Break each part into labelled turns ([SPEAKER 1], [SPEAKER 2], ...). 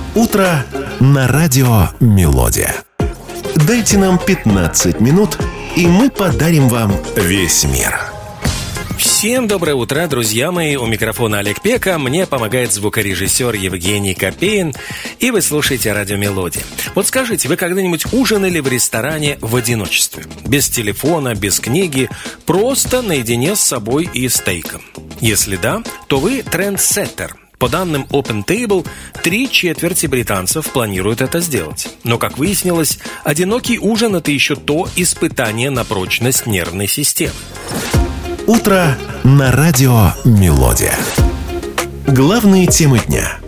[SPEAKER 1] Утро на радио «Мелодия». Дайте нам 15 минут, и мы подарим вам весь мир.
[SPEAKER 2] Всем доброе утро, друзья мои. У микрофона Олег Пека. Мне помогает звукорежиссер Евгений Копейн. И вы слушаете радио «Мелодия». Вот скажите, вы когда-нибудь ужинали в ресторане в одиночестве? Без телефона, без книги, просто наедине с собой и стейком? Если да, то вы трендсеттер. По данным OpenTable, 3/4 британцев планируют это сделать. Но, как выяснилось, одинокий ужин – это еще то испытание на прочность нервной системы.
[SPEAKER 1] Утро на радио «Мелодия». Главные темы дня.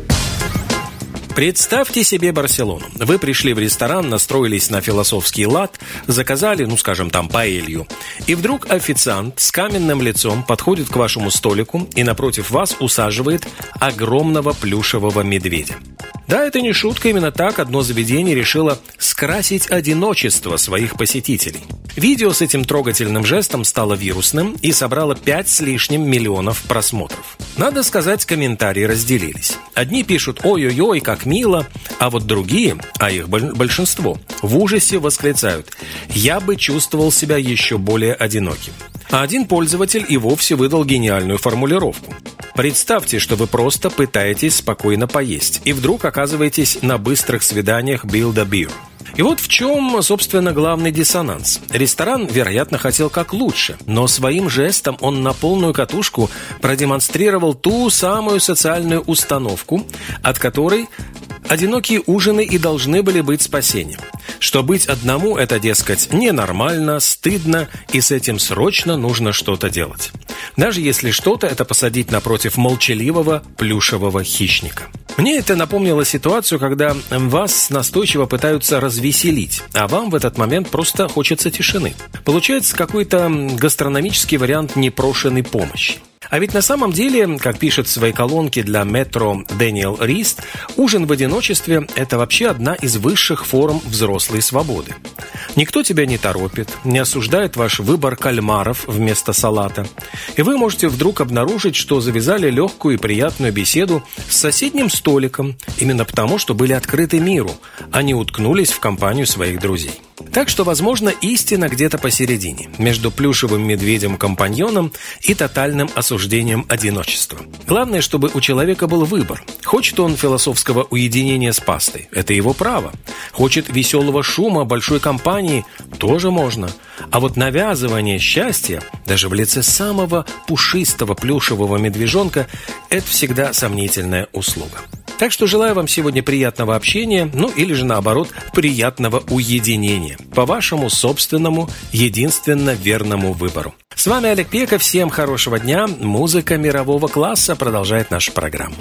[SPEAKER 2] Представьте себе Барселону. Вы пришли в ресторан, настроились на философский лад, заказали, паэлью. И вдруг официант с каменным лицом подходит к вашему столику и напротив вас усаживает огромного плюшевого медведя. Да, это не шутка, именно так одно заведение решило скрасить одиночество своих посетителей. Видео с этим трогательным жестом стало вирусным и собрало 5 с лишним миллионов просмотров. Надо сказать, комментарии разделились. Одни пишут «Ой-ой-ой, как мило», а вот другие, а их большинство, в ужасе восклицают «Я бы чувствовал себя еще более одиноким». А один пользователь и вовсе выдал гениальную формулировку. Представьте, что вы просто пытаетесь спокойно поесть, и вдруг оказываетесь на быстрых свиданиях Build a Beer. И вот в чем, собственно, главный диссонанс. Ресторан, вероятно, хотел как лучше, но своим жестом он на полную катушку продемонстрировал ту самую социальную установку, от которой одинокие ужины и должны были быть спасением. Что быть одному – это, дескать, ненормально, стыдно, и с этим срочно нужно что-то делать. Даже если что-то – это посадить напротив молчаливого плюшевого хищника. Мне это напомнило ситуацию, когда вас настойчиво пытаются развеселить, а вам в этот момент просто хочется тишины. Получается какой-то гастрономический вариант непрошенной помощи. А ведь на самом деле, как пишет в своей колонке для Metro Дэниел Рист, ужин в одиночестве – это вообще одна из высших форм взрослой свободы. Никто тебя не торопит, не осуждает ваш выбор кальмаров вместо салата. И вы можете вдруг обнаружить, что завязали легкую и приятную беседу с соседним столиком, именно потому, что были открыты миру, а не уткнулись в компанию своих друзей. Так что, возможно, истина где-то посередине, между плюшевым медведем-компаньоном и тотальным осуждением одиночества. Главное, чтобы у человека был выбор. Хочет он философского уединения с пастой – это его право. Хочет веселого шума большой компании – тоже можно. А вот навязывание счастья, даже в лице самого пушистого плюшевого медвежонка – это всегда сомнительная услуга. Так что желаю вам сегодня приятного общения, или же наоборот, приятного уединения. По вашему собственному, единственно верному выбору. С вами Олег Пека, всем хорошего дня. Музыка мирового класса продолжает нашу программу.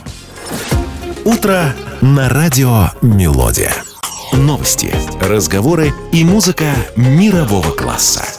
[SPEAKER 1] Утро на радио «Мелодия». Новости, разговоры и музыка мирового класса.